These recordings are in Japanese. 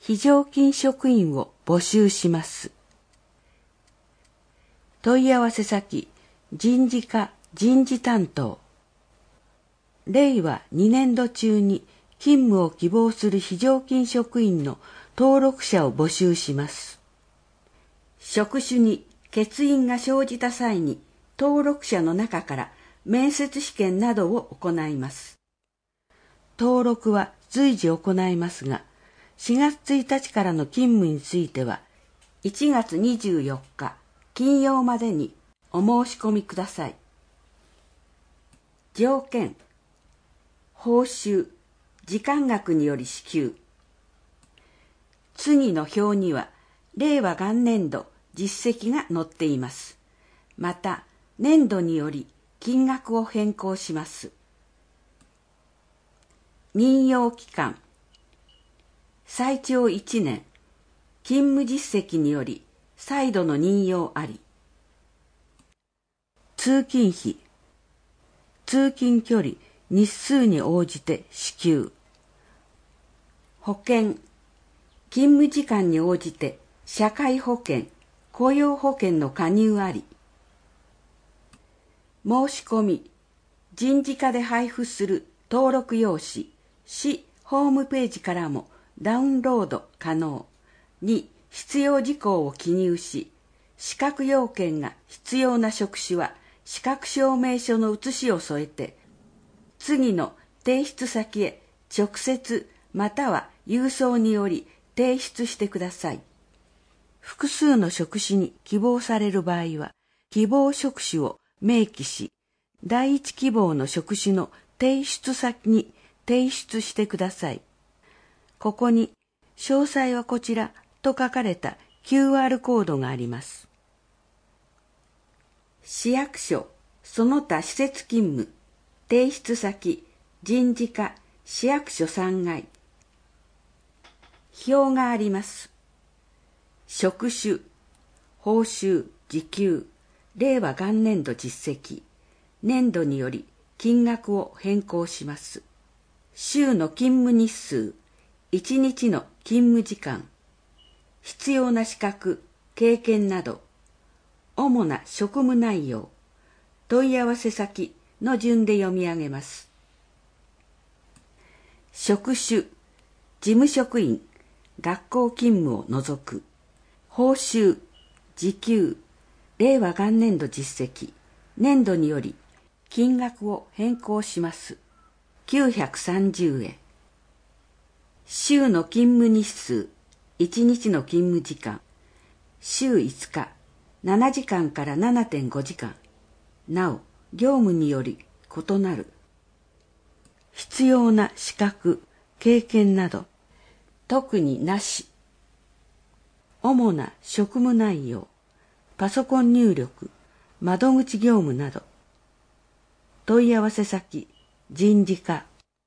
非常勤職員を募集します。問い合わせ先、人事課人事担当。令和2年度中に勤務を希望する非常勤職員の登録者を募集します。職種に欠員が生じた際に登録者の中から面接試験などを行います。登録は随時行いますが、4月1日からの勤務については、1月24日金曜までにお申し込みください。条件、報酬、時間額により支給。次の表には、令和元年度実績が載っています。また、年度により金額を変更します。任用期間、最長1年、勤務実績により再度の任用あり。通勤費、通勤距離、日数に応じて支給。保険、勤務時間に応じて社会保険、雇用保険の加入あり。申し込み、人事課で配布する登録用紙、市ホームページからもダウンロード可能。に必要事項を記入し、資格要件が必要な職種は資格証明書の写しを添えて、次の提出先へ直接または郵送により提出してください。複数の職種に希望される場合は、希望職種を明記し、第一希望の職種の提出先に提出してください。ここに、詳細はこちらと書かれた QR コードがあります。市役所、その他施設勤務、提出先、人事課、市役所3階。表があります。職種、報酬、時給、令和元年度実績、年度により金額を変更します。週の勤務日数、1日の勤務時間、必要な資格、経験など、主な職務内容、問い合わせ先の順で読み上げます。職種、事務職員、学校勤務を除く。報酬、時給、令和元年度実績、年度により金額を変更します。930円。週の勤務日数、1日の勤務時間、週5日、7時間から 7.5 時間。なお、業務により異なる。必要な資格、経験など、特になし。主な職務内容、パソコン入力、窓口業務など。問い合わせ先、人事課。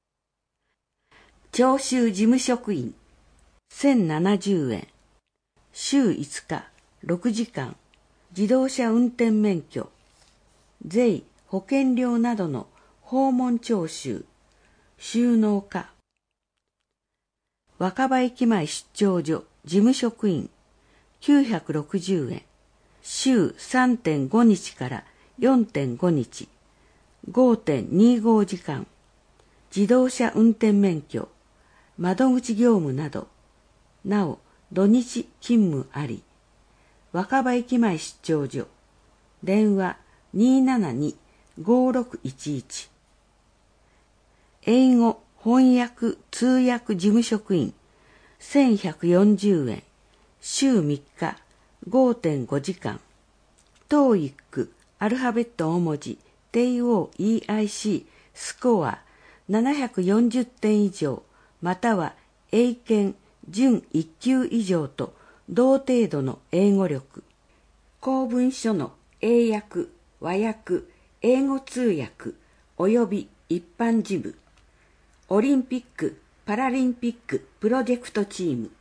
徴収事務職員、1070円。週5日、6時間。自動車運転免許、税、保険料などの訪問徴収、収納課。若葉駅前出張所事務職員、960円。週 3.5 日から 4.5 日。5.25 時間。自動車運転免許、窓口業務など。なお、土日勤務あり。若葉駅前出張所。電話 272-5611。英語翻訳通訳事務職員、1140円。週3日、5.5 時間。TOEIC アルファベット大文字、TOEIC スコア740点以上、または英検準1級以上と同程度の英語力。公文書の英訳、和訳、英語通訳、及び一般事務。オリンピック・パラリンピックプロジェクトチーム。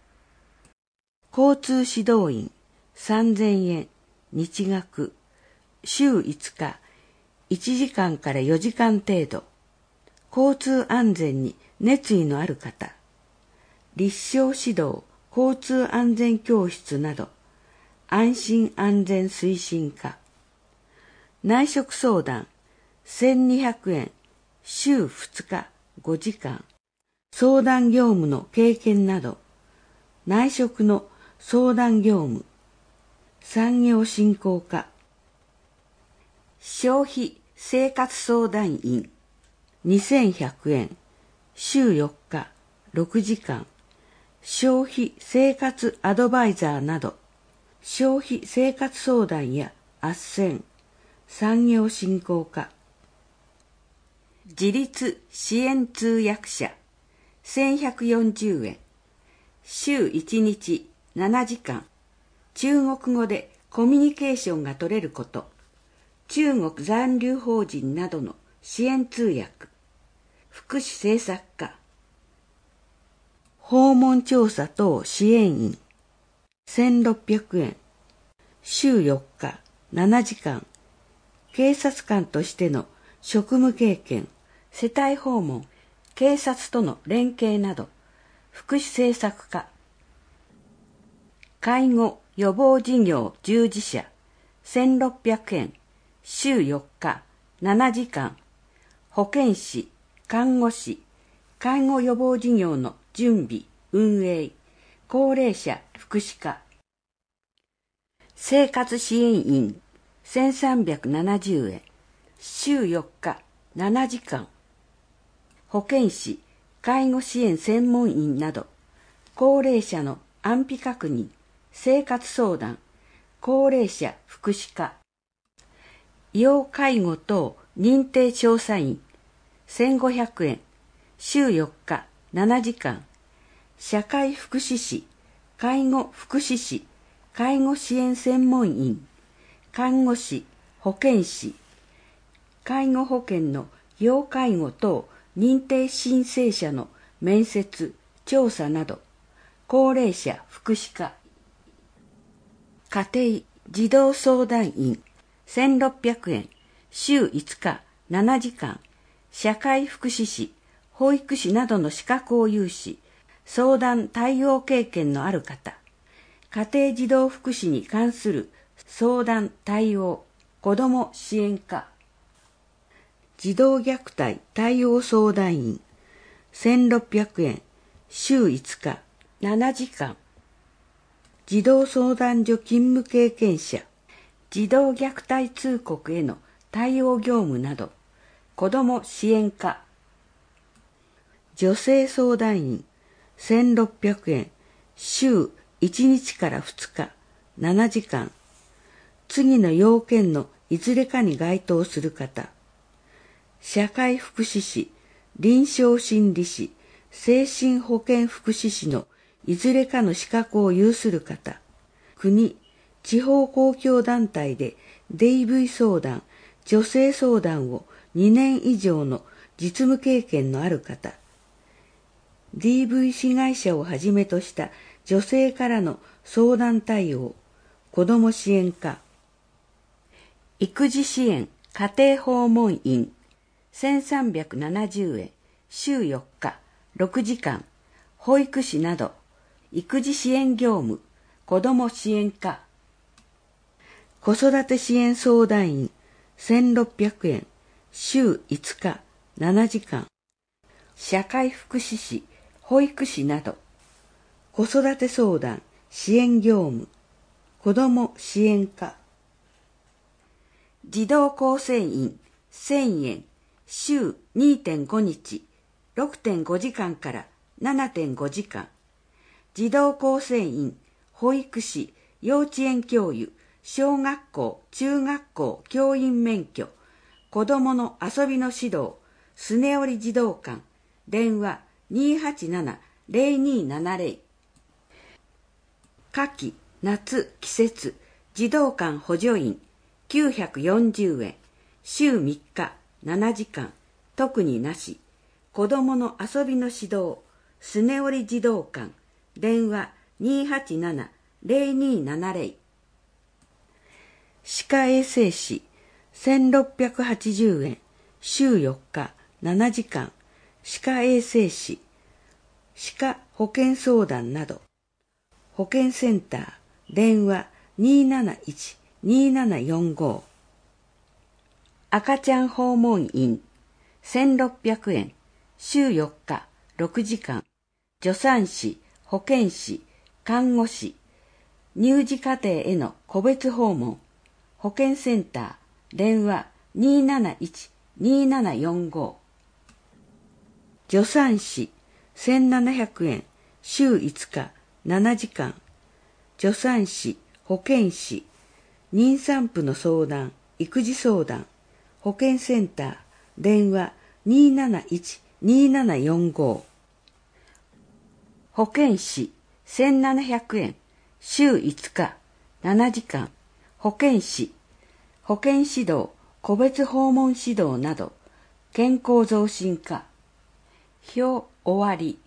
交通指導員、3000円、日額。週5日、1時間から4時間程度。交通安全に熱意のある方。 立正指導交通安全教室など、安心安全推進課。内職相談1200円、週2日5時間。相談業務の経験など、内職の相談業務。産業振興課。消費生活相談員2100円、週4日6時間。消費生活アドバイザーなど、消費生活相談や斡旋、産業振興課。自立支援通訳者1140円、週1日7時間。中国語でコミュニケーションが取れること、中国残留邦人などの支援通訳、福祉政策課。訪問調査等支援員1600円、週4日7時間。警察官としての職務経験、世帯訪問、警察との連携など、福祉政策課。介護予防事業従事者1600円、週4日7時間。保健師、看護師、介護予防事業の準備、運営、高齢者福祉課。生活支援員1370円、週4日7時間。保健師、介護支援専門員など、高齢者の安否確認、生活相談、高齢者福祉課。要介護等認定調査員1500円、週4日7時間。社会福祉士、介護福祉士、介護支援専門員、看護師、保健師、介護保険の要介護等認定申請者の面接、調査など、高齢者福祉課。家庭児童相談員1600円、週5日7時間。社会福祉士、保育士などの資格を有し、相談対応経験のある方、家庭児童福祉に関する相談対応、子ども支援課。児童虐待対応相談員1600円、週5日7時間。児童相談所勤務経験者、児童虐待通告への対応業務など、子ども支援課。女性相談員1600円、週1日から2日7時間。次の要件のいずれかに該当する方、社会福祉士、臨床心理士、精神保健福祉士のいずれかの資格を有する方、国、地方公共団体で DV 相談、女性相談を2年以上の実務経験のある方、DV 被害者をはじめとした女性からの相談対応、子ども支援課。育児支援家庭訪問員1370円、週4日6時間。保育士など育児支援業務、子ども支援課。子育て支援相談員1600円、週5日7時間。社会福祉士、保育士など子育て相談支援業務、子ども支援課。児童構成員1000円、週 2.5 日、6.5 時間から 7.5 時間。児童構成員、保育士、幼稚園教諭、小学校、中学校教員免許、子どもの遊びの指導、すねおり児童館、電話287-0270。夏季、夏、季節、児童館補助員940円、週3日7時間、特になし。子どもの遊びの指導、すねおり児童館、電話287-0270。歯科衛生士1680円、週4日7時間。歯科衛生士、 歯科保健相談など。保健センター、電話 271-2745。赤ちゃん訪問員、1600円、週4日、6時間。助産師、保健師、看護師、乳児家庭への個別訪問。保健センター、電話 271-2745。助産師、1700円、週5日、7時間。助産師、保健師、妊産婦の相談、育児相談。保健センター、電話 271-2745。保健師、1700円、週5日、7時間。保健師、保健指導、個別訪問指導など、健康増進課。表終わり。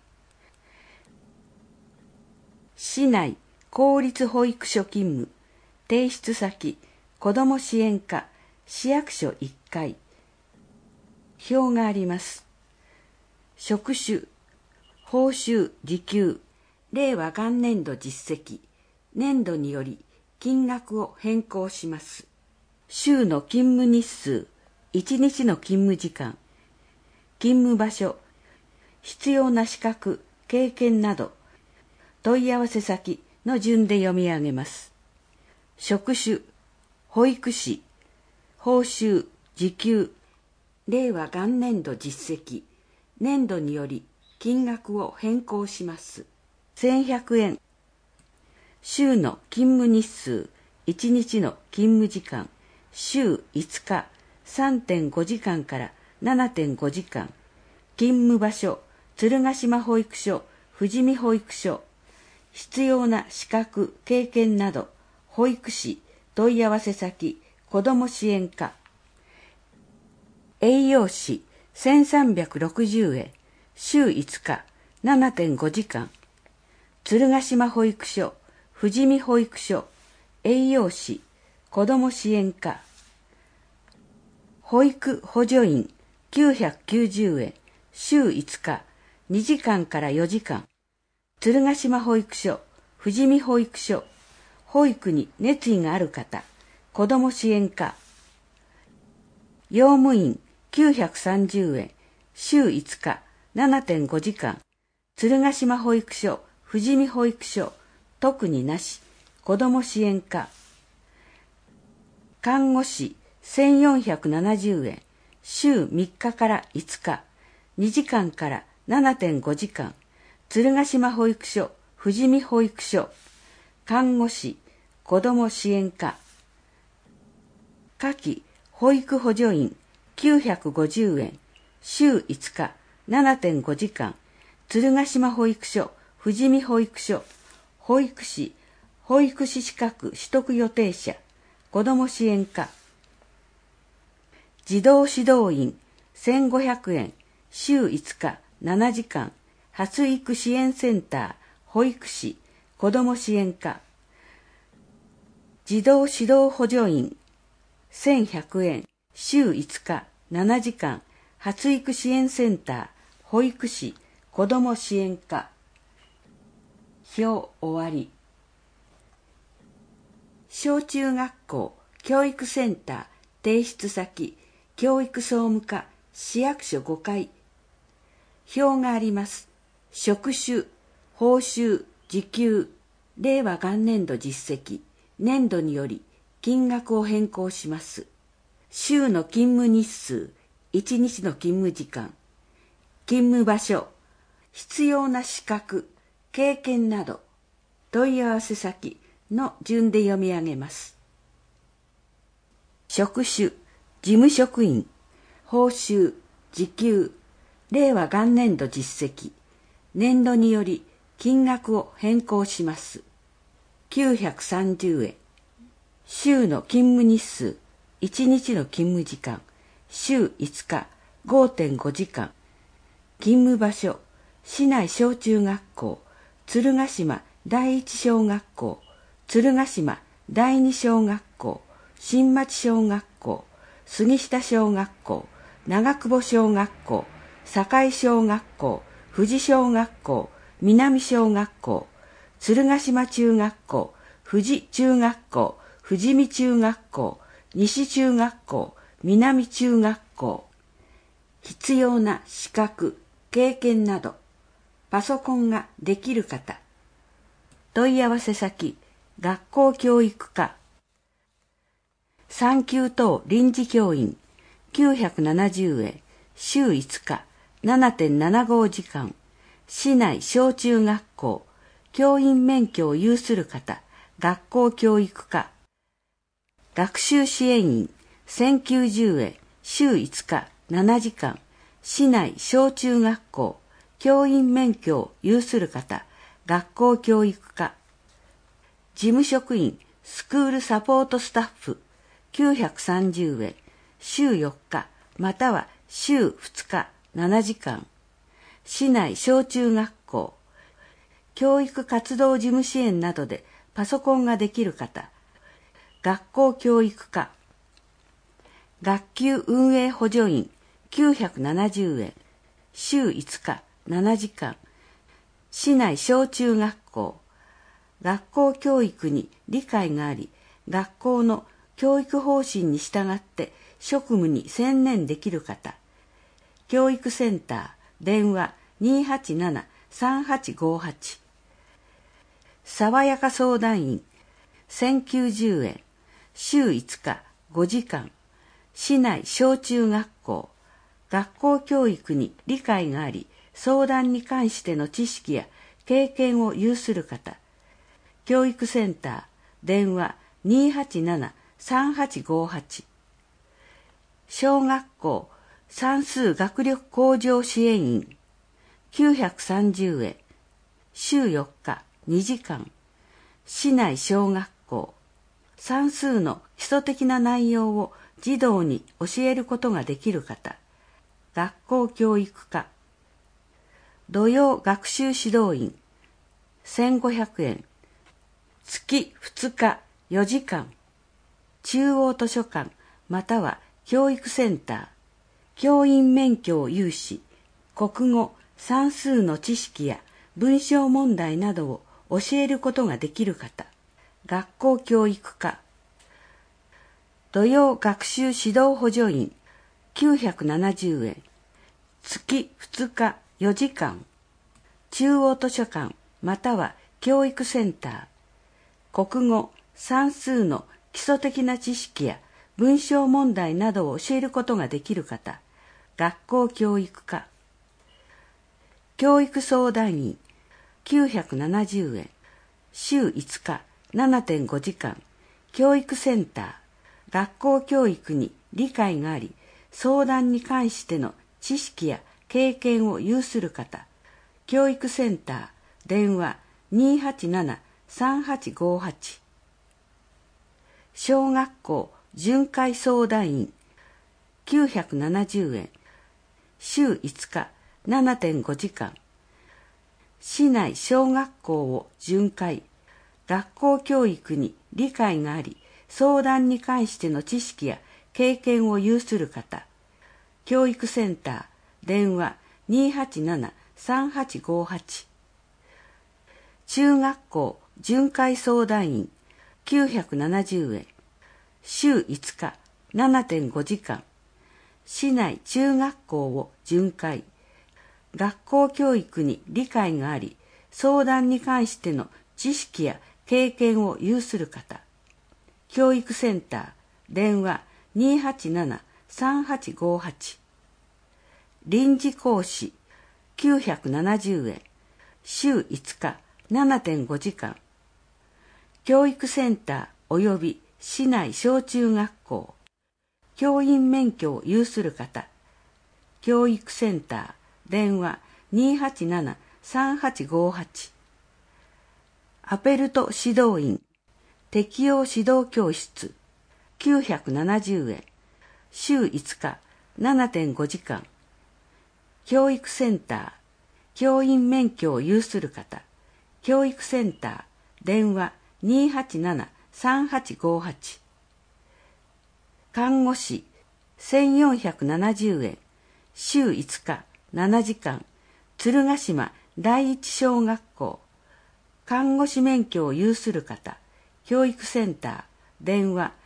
市内公立保育所勤務、提出先、子ども支援課、市役所1階。表があります。職種、報酬、時給、令和元年度実績、年度により金額を変更します。週の勤務日数、1日の勤務時間、勤務場所、必要な資格、経験など、問い合わせ先の順で読み上げます。職種、保育士、報酬、時給、令和元年度実績、年度により金額を変更します。1100円。週の勤務日数、1日の勤務時間、週5日、3.5 時間から 7.5 時間。勤務場所、鶴ヶ島保育所、富士見保育所。必要な資格、経験など、保育士、問い合わせ先、子ども支援課。栄養士、1360円、週5日、7.5 時間。鶴ヶ島保育所、富士見保育所、栄養士、子ども支援課。保育補助員、990円、週5日、2時間から4時間。鶴ヶ島保育所、富士見保育所、保育に熱意がある方、子ども支援課。用務員、930円、週5日、7.5 時間。鶴ヶ島保育所、富士見保育所、特になし、子ども支援課。看護師、1470円、週3日から5日、2時間から 7.5 時間。鶴ヶ島保育所、富士見保育所、看護師、子ども支援課。夏季保育補助員、950円、週5日、7.5 時間。鶴ヶ島保育所、富士見保育所、保育士、保育士資格取得予定者、子ども支援課。児童指導員、1500円、週5日、7時間。発育支援センター、保育士、子ども支援課。児童指導補助員、1100円、週5日、7時間。発育支援センター、保育士、子ども支援課。表終わり。小中学校、教育センター、提出先、教育総務課、市役所5階。表があります。職種、報酬、時給、令和元年度実績、年度により金額を変更します。週の勤務日数、1日の勤務時間、勤務場所、必要な資格、経験など、問い合わせ先の順で読み上げます。職種、事務職員、報酬、時給、令和元年度実績、年度により金額を変更します。930円。週の勤務日数、1日の勤務時間、週5日、5.5 時間。勤務場所、市内小中学校、鶴ヶ島第一小学校、鶴ヶ島第二小学校、新町小学校、杉下小学校、長久保小学校、堺小学校、富士小学校、 南小学校、鶴ヶ島中学校、富士中学校、富士見中学校、西中学校、南中学校。必要な資格、経験など、パソコンができる方。問い合わせ先、学校教育課。産休等臨時教員、970円、週5日、7.75時間。市内小中学校、教員免許を有する方、学校教育課。学習支援員、1090円、週5日、7時間。市内小中学校、教員免許を有する方、学校教育課。事務職員、スクールサポートスタッフ、930円、週4日、または週2日、7時間。市内小中学校、教育活動事務支援などでパソコンができる方、学校教育課。学級運営補助員、970円、週5日、7時間。市内小中学校、学校教育に理解があり、学校の教育方針に従って職務に専念できる方。教育センター、電話 287-3858。爽やか相談員、1090円、週5日、5時間。市内小中学校、学校教育に理解があり、相談に関しての知識や経験を有する方。教育センター、電話 287-3858。小学校算数学力向上支援員、930円、週4日、2時間。市内小学校、算数の基礎的な内容を児童に教えることができる方。学校教育課。土曜学習指導員、1500円。月2日4時間。中央図書館または教育センター。教員免許を有し、国語、算数の知識や文章問題などを教えることができる方。学校教育課。土曜学習指導補助員、970円。月2日4時間。中央図書館または教育センター。国語、算数の基礎的な知識や文章問題などを教えることができる方。学校教育課。教育相談員、970円。週5日、7.5時間。教育センター。学校教育に理解があり、相談に関しての知識や経験を有する方。教育センター、電話 287-3858。小学校巡回相談員、970円。週5日、7.5時間。市内小学校を巡回。学校教育に理解があり、相談に関しての知識や経験を有する方。教育センター、電話 287-3858。中学校巡回相談員、970円。週5日、7.5時間。市内中学校を巡回。学校教育に理解があり、相談に関しての知識や経験を有する方。教育センター、電話 287-3858。臨時講師、970円。週5日、7.5時間。教育センター及び市内小中学校。教員免許を有する方。教育センター、電話 287-3858。アペルト指導員、適応指導教室、970円。週5日、7.5時間。教育センター、教員免許を有する方。教育センター、電話 287-3858。看護師、1470円。週5日、7時間。鶴ヶ島第一小学校、看護師免許を有する方、教育センター、電話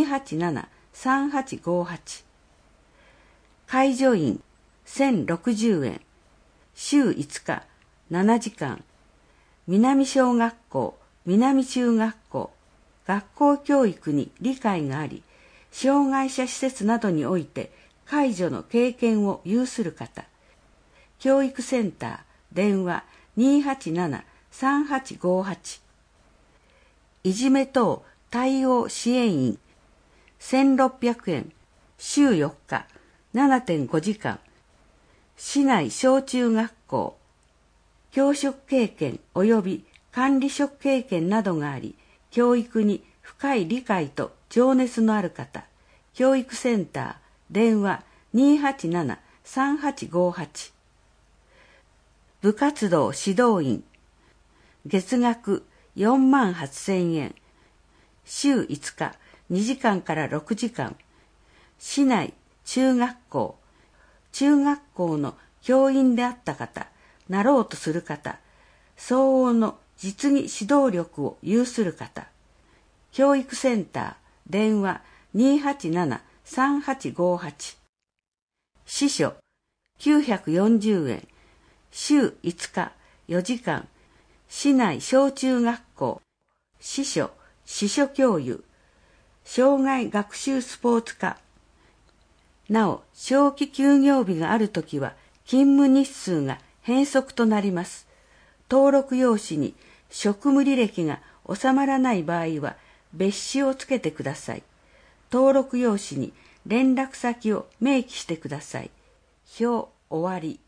287-3858。介助員1060円、週5日、7時間。南小学校、南中学校、学校教育に理解があり、障害者施設などにおいて介助の経験を有する方、教育センター、電話287-3858。いじめ等対応支援員1600円、週4日、7.5時間。市内小中学校、教職経験及び管理職経験などがあり、教育に深い理解と情熱のある方、教育センター、電話287-3858。部活動指導員、月額48,000円、週5日、2時間から6時間。市内中学校、中学校の教員であった方、なろうとする方、相応の実技指導力を有する方、教育センター、電話287-3858。司書940円、週5日、4時間。市内小中学校、司書、司書教諭、障害学習スポーツ科。なお、長期休業日があるときは、勤務日数が変則となります。登録用紙に職務履歴が収まらない場合は、別紙をつけてください。登録用紙に連絡先を明記してください。表終わり。